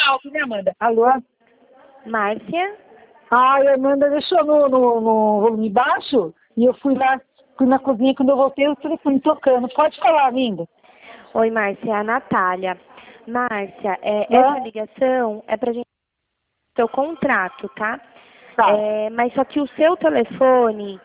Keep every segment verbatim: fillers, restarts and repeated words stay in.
alto, né, Amanda? Alô? Márcia? Ai, a Amanda deixou no, no, no volume baixo e eu fui lá, fui na cozinha, quando eu voltei o telefone tocando. Pode falar, linda. Oi, Márcia, é a Natália. Márcia, é, Hã? essa ligação é pra gente seu contrato, tá? Tá. É, mas só que o seu telefone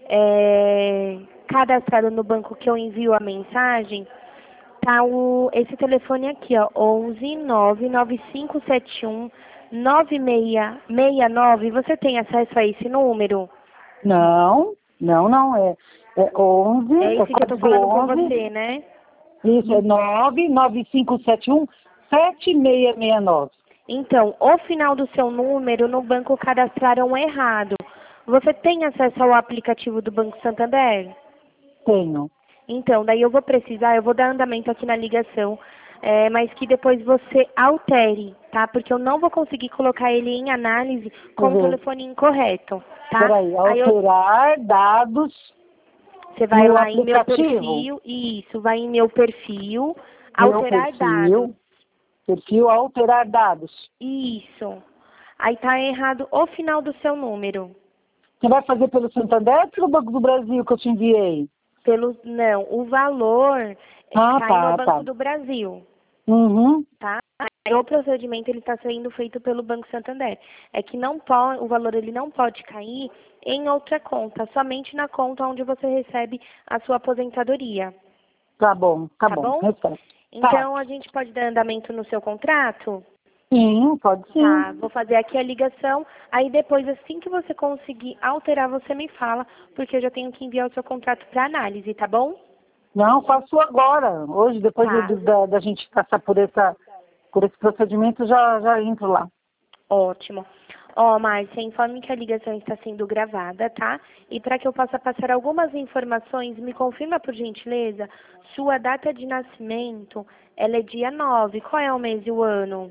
é, cadastrado no banco que eu envio a mensagem, tá o, esse telefone aqui, ó, onze nove nove cinco sete um nove seis seis nove. Você tem acesso a esse número? Não, não, não, é, é onze, É é esse que eu tô código falando com onze, você, né? isso, é nove nove cinco sete um sete seis seis nove. Então, o final do seu número no banco cadastraram errado. Você tem acesso ao aplicativo do Banco Santander? Tenho. Então, daí eu vou precisar, eu vou dar andamento aqui na ligação, é, mas que depois você altere, tá? Porque eu não vou conseguir colocar ele em análise com o Uhum. telefone incorreto, tá? Peraí, Aí eu, alterar dados você vai no lá em meu aplicativo. perfil, isso, vai em meu perfil, Meu alterar dados, perfil, perfil alterar dados. isso. Aí tá errado o final do seu número. Você vai fazer pelo Santander ou pelo Banco do Brasil que eu te enviei? Pelo, não, o valor Ah, cai no tá, Banco tá. do Brasil, Uhum. tá? Aí o procedimento ele está sendo feito pelo Banco Santander. É que não pode, o valor ele não pode cair em outra conta, somente na conta onde você recebe a sua aposentadoria, Tá bom, tá tá bom. bom? Respeito. Tá. Então a gente pode dar andamento no seu contrato? Sim, pode Tá, sim. vou fazer aqui a ligação, aí depois, assim que você conseguir alterar, você me fala, porque eu já tenho que enviar o seu contrato para análise, tá bom? Não, faço agora. Hoje, depois Tá, do- da, da gente passar por, essa, por esse procedimento, já, já entro lá. ótimo. Ó, Márcia, informe que a ligação está sendo gravada, tá? E para que eu possa passar algumas informações, me confirma, por gentileza, sua data de nascimento, ela é dia nove. Qual é o mês e o ano?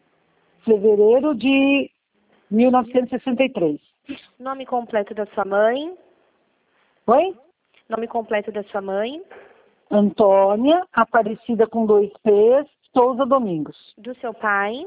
Fevereiro de mil novecentos e sessenta e três. Nome completo da sua mãe? Oi? Nome completo da sua mãe? Antônia, Aparecida com dois P's, Souza Domingos. Do seu pai?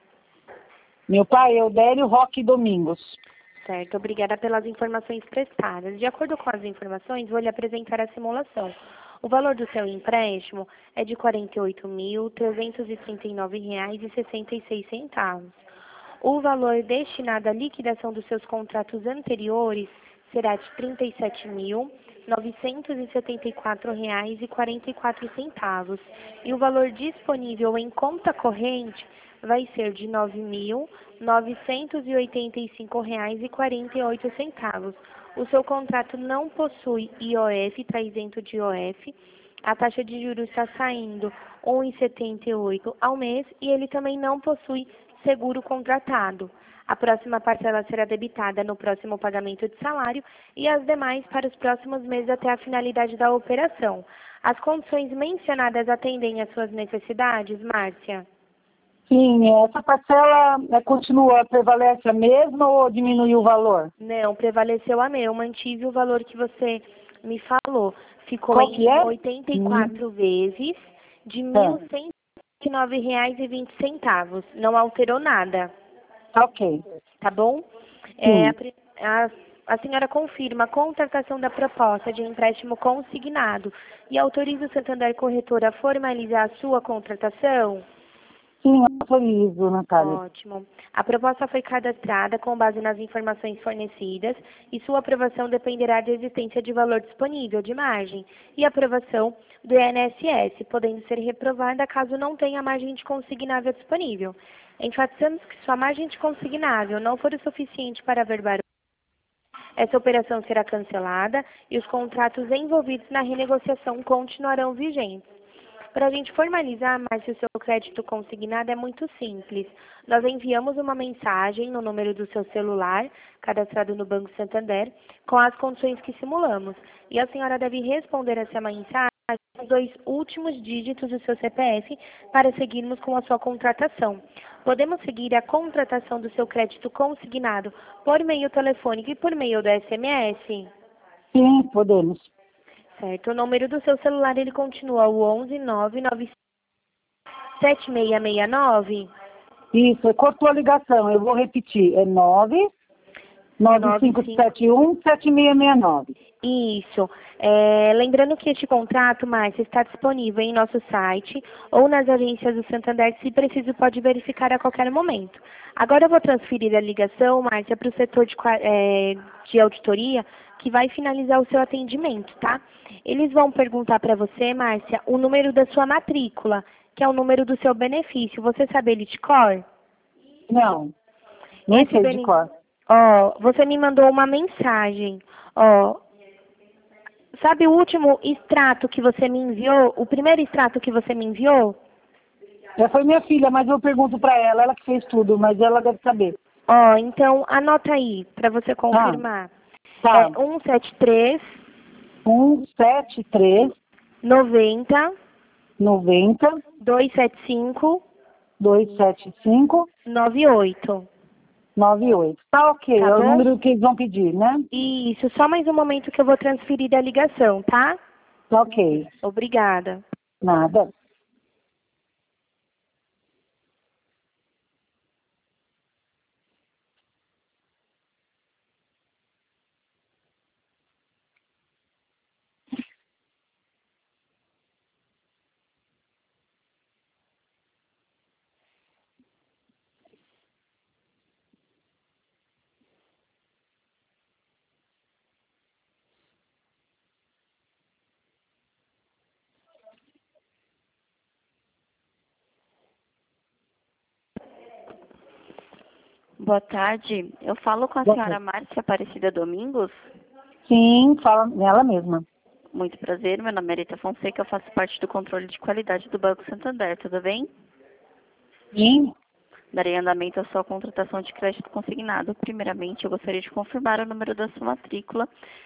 Meu pai é Eudério Roque Domingos. Certo, obrigada pelas informações prestadas. De acordo com as informações, vou lhe apresentar a simulação. O valor do seu empréstimo é de quarenta e oito mil, trezentos e trinta e nove reais e sessenta e seis centavos. O valor destinado à liquidação dos seus contratos anteriores será de trinta e sete mil, novecentos e setenta e quatro reais e quarenta e quatro centavos. E o valor disponível em conta corrente vai ser de nove mil, novecentos e oitenta e cinco reais e quarenta e oito centavos. O seu contrato não possui I O F, está isento de I O F. A taxa de juros está saindo um vírgula setenta e oito ao mês e ele também não possui seguro contratado. A próxima parcela será debitada no próximo pagamento de salário e as demais para os próximos meses até a finalidade da operação. As condições mencionadas atendem às suas necessidades, Márcia? Sim, essa parcela é, continua, prevalece a mesma ou diminuiu o valor? Não, prevaleceu a meu. Eu mantive o valor que você me falou. Ficou Qual que em é? oitenta e Hum, quatro vezes de tá. mil cento e nove reais e vinte centavos. Não alterou nada, Tá ok. tá bom? É, a, Sim. pri- a, a senhora confirma a contratação da proposta de empréstimo consignado e autoriza o Santander Corretora a formalizar a sua contratação? Sim, autorizo, Natália. Ótimo. A proposta foi cadastrada com base nas informações fornecidas e sua aprovação dependerá da existência de valor disponível de margem e aprovação do I N S S, podendo ser reprovada caso não tenha margem de consignável disponível. Enfatizamos que sua margem de consignável não for o suficiente para averbar, essa operação será cancelada e os contratos envolvidos na renegociação continuarão vigentes. Para a gente formalizar, Márcio, o seu crédito consignado é muito simples. Nós enviamos uma mensagem no número do seu celular, cadastrado no Banco Santander, com as condições que simulamos. E a senhora deve responder essa mensagem com os dois últimos dígitos do seu C P F para seguirmos com a sua contratação. Podemos seguir a contratação do seu crédito consignado por meio telefônico e por meio do S M S? Sim, podemos. Certo. O número do seu celular, ele continua o onze nove nove sete seis seis nove. Isso, cortou a ligação, eu vou repetir, é nove nove cinco sete um sete seis seis nove. Isso. É, lembrando que este contrato, Márcia, está disponível em nosso site ou nas agências do Santander, se preciso, pode verificar a qualquer momento. Agora eu vou transferir a ligação, Márcia, para o setor de, qua- é, de auditoria, que vai finalizar o seu atendimento, tá? Eles vão perguntar para você, Márcia, o número da sua matrícula, que é o número do seu benefício. Você sabe ele de cor? Não, não Esse sei de bene... cor. Ó, você me mandou uma mensagem. Ó, sabe o último extrato que você me enviou? O primeiro extrato que você me enviou? Já foi minha filha, mas eu pergunto para ela, ela que fez tudo, mas ela deve saber. Ó, então anota aí para você Ah, confirmar. tá. É um sete três um sete três noventa noventa dois sete cinco dois sete cinco nove oito. nove oito. Tá ok, Tá é o bom? número que eles vão pedir, né? Isso, só mais um momento que eu vou transferir a ligação, tá? Tá ok. Obrigada. Nada. Boa tarde. Eu falo com a Ok. senhora Márcia Aparecida Domingos. Sim, fala nela mesma. Muito prazer, meu nome é Rita Fonseca, eu faço parte do controle de qualidade do Banco Santander, tudo bem? Sim, Darei andamento à sua contratação de crédito consignado. Primeiramente, eu gostaria de confirmar o número da sua matrícula.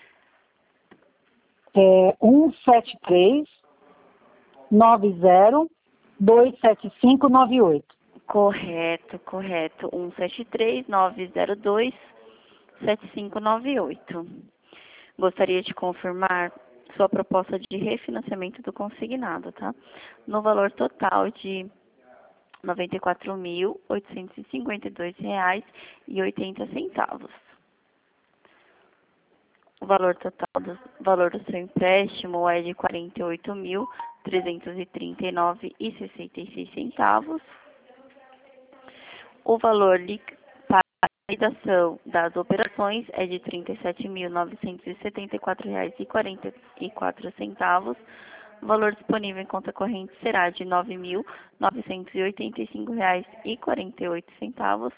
é um sete três nove zero dois sete cinco nove oito. Correto, correto. um sete três nove zero dois sete cinco nove oito. Gostaria de confirmar sua proposta de refinanciamento do consignado, tá? No valor total de noventa e quatro mil, oitocentos e cinquenta e dois reais e oitenta centavos. O valor total do valor do seu empréstimo é de quarenta e oito mil, trezentos e trinta e nove reais e sessenta e seis centavos. O valor li- para a liquidação das operações é de trinta e sete mil, novecentos e setenta e quatro reais e quarenta e quatro centavos. O valor disponível em conta corrente será de nove mil, novecentos e oitenta e cinco reais e quarenta e oito centavos.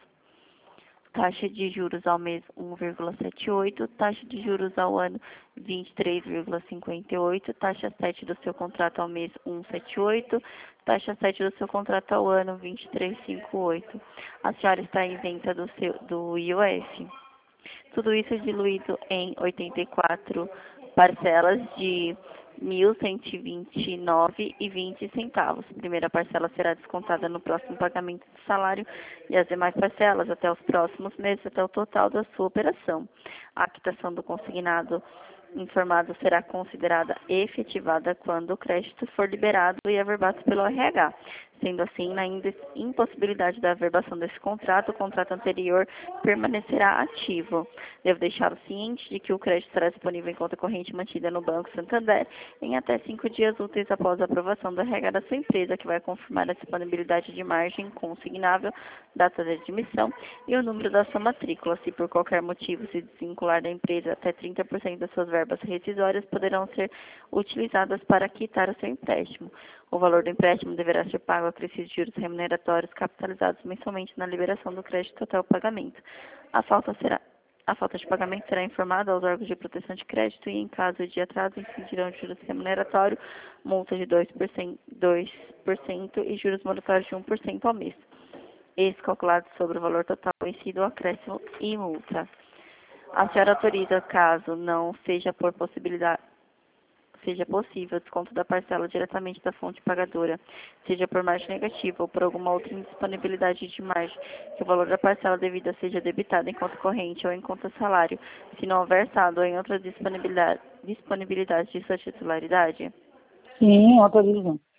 Taxa de juros ao mês um vírgula setenta e oito, taxa de juros ao ano vinte e três vírgula cinquenta e oito, taxa sete do seu contrato ao mês cento e setenta e oito, taxa sete do seu contrato ao ano vinte e três vírgula cinquenta e oito. A senhora está isenta do, seu, do I O F. Tudo isso diluído em oitenta e quatro parcelas de mil cento e vinte e nove reais e vinte centavos. A primeira parcela será descontada no próximo pagamento do salário e as demais parcelas até os próximos meses, até o total da sua operação. A quitação do consignado informado será considerada efetivada quando o crédito for liberado e averbado pelo R H. Sendo assim, na impossibilidade da averbação desse contrato, o contrato anterior permanecerá ativo. Devo deixá-lo ciente de que o crédito será disponível em conta corrente mantida no Banco Santander em até cinco dias úteis após a aprovação do R H da sua empresa, que vai confirmar a disponibilidade de margem consignável, data de admissão e o número da sua matrícula. Se por qualquer motivo se desvincular da empresa, até trinta por cento das suas verbas rescisórias poderão ser utilizadas para quitar o seu empréstimo. O valor do empréstimo deverá ser pago a acrescidos juros remuneratórios capitalizados mensalmente na liberação do crédito até o pagamento. A falta será A falta de pagamento será informada aos órgãos de proteção de crédito e, em caso de atraso, incidirão juros remuneratórios, multa de dois por cento, dois por cento e juros moratórios de um por cento ao mês. Esse calculado sobre o valor total vencido, acréscimo e multa. A senhora autoriza, caso não seja por possibilidade seja possível o desconto da parcela diretamente da fonte pagadora, seja por margem negativa ou por alguma outra indisponibilidade de margem, que o valor da parcela devida seja debitado em conta corrente ou em conta salário, se não houver saldo ou em outra disponibilidade, disponibilidade de sua titularidade? sim, autorizo.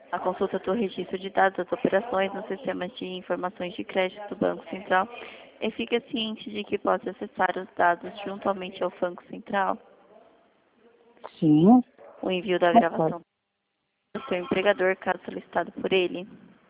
A consulta do registro de dados das operações nos sistemas de informações de crédito do Banco Central e fica ciente de que pode acessar os dados juntamente ao Banco Central. Sim. O envio da Concordo. gravação do seu empregador, caso solicitado por ele.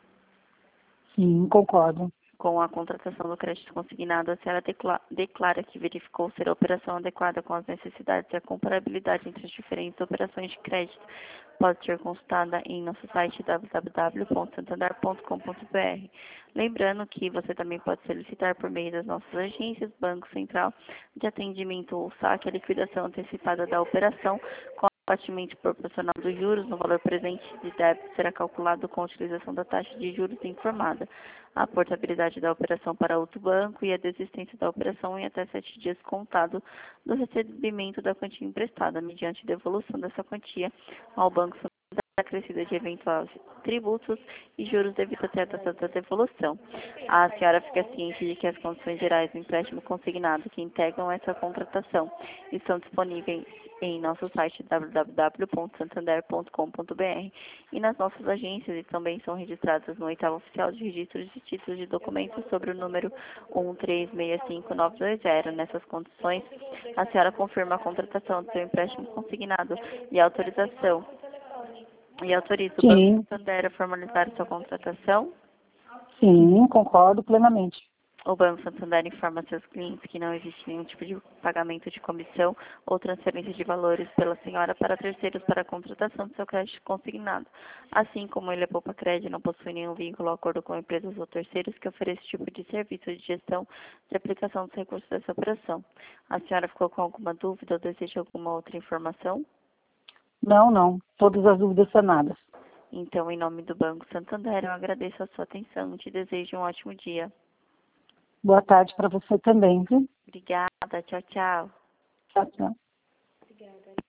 Sim, concordo. Com a contratação do crédito consignado, a senhora decla- declara que verificou ser a operação adequada com as necessidades e a comparabilidade entre as diferentes operações de crédito. Pode ser consultada em nosso site w w w ponto santander ponto com ponto b r. Lembrando que você também pode solicitar por meio das nossas agências, Banco Central, de atendimento ou saque a liquidação antecipada da operação, com abatimento proporcional dos juros no valor presente de débito será calculado com a utilização da taxa de juros informada, a portabilidade da operação para outro banco e a desistência da operação em até sete dias contado do recebimento da quantia emprestada, mediante devolução dessa quantia ao Banco Central acrescida de eventuais tributos e juros devido até a data da devolução. A senhora fica ciente de que as condições gerais do empréstimo consignado que integram essa contratação estão disponíveis em nosso site w w w ponto santander ponto com ponto b r e nas nossas agências e também são registradas no oitavo oficial de registros de títulos de documentos sobre o número um três seis cinco nove dois zero. Nessas condições, a senhora confirma a contratação do seu empréstimo consignado e a autorização e autoriza o Sim. Banco Santander a formalizar sua contratação. Sim, concordo plenamente. O Banco Santander informa seus clientes que não existe nenhum tipo de pagamento de comissão ou transferência de valores pela senhora para terceiros para a contratação do seu crédito consignado. Assim como ele é poupa crédito, não possui nenhum vínculo ou acordo com empresas ou terceiros que ofereçam esse tipo de serviço de gestão de aplicação dos recursos dessa operação. A senhora ficou com alguma dúvida ou deseja alguma outra informação? Não, não. Todas as dúvidas sanadas. Então, em nome do Banco Santander, eu agradeço a sua atenção e te desejo um ótimo dia. Boa tarde para você também, viu? Obrigada, tchau, tchau. Tchau, tchau. Obrigada.